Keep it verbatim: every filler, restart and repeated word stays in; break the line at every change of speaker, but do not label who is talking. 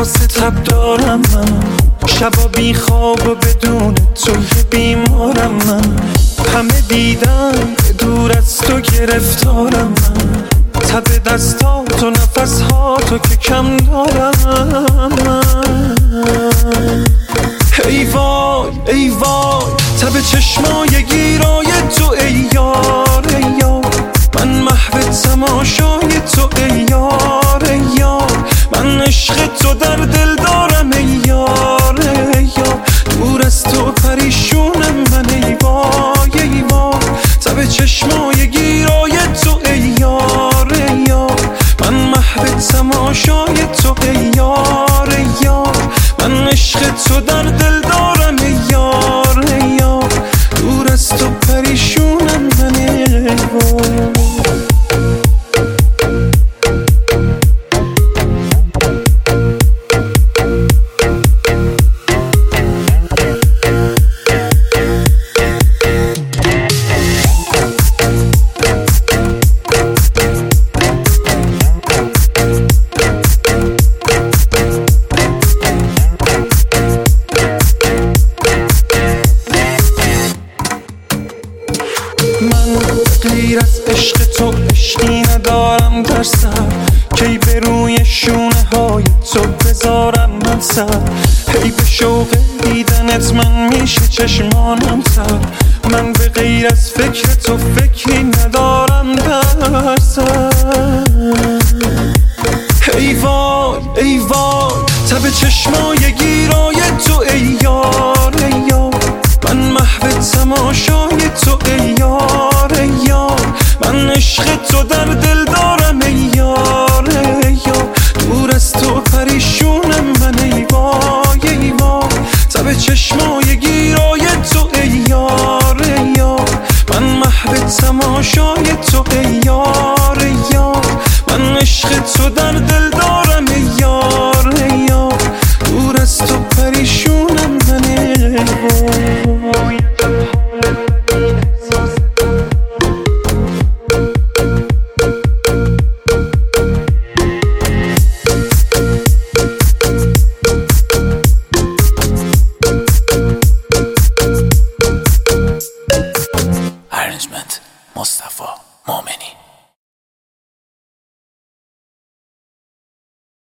واسه تب دارم من، شبا بی خواب و بدون تو یه بیمارم من. همه دیدن دور از تو گرفتارم من، تب دستات و نفس ها تو که کم دارم من. ای وای ای وای تب چشمای گیرای تو ای یار ای یار، من محو تماشای تو ای یار ای یار، من عشق تو در دل دارم ای یار ای یار، دور از تو پریشونم من ای وای ای وای، تب چشمای گیرای تو ای یار ای یار، من محو تماشای تو ای یار ای یار، من عشق تو در دل دارم ای یار ای یار، دور از تو پریشونم من ای وای. من غیر از عشق تو عشقی ندارم در سر، کی به روی شونه های تو بذارم من سر، هی به شوق دیدنت من میشه چشمانم تر، من به غیر از فکر تو فکری ندارم در سر. ای وای ای وای تب چشمای گیر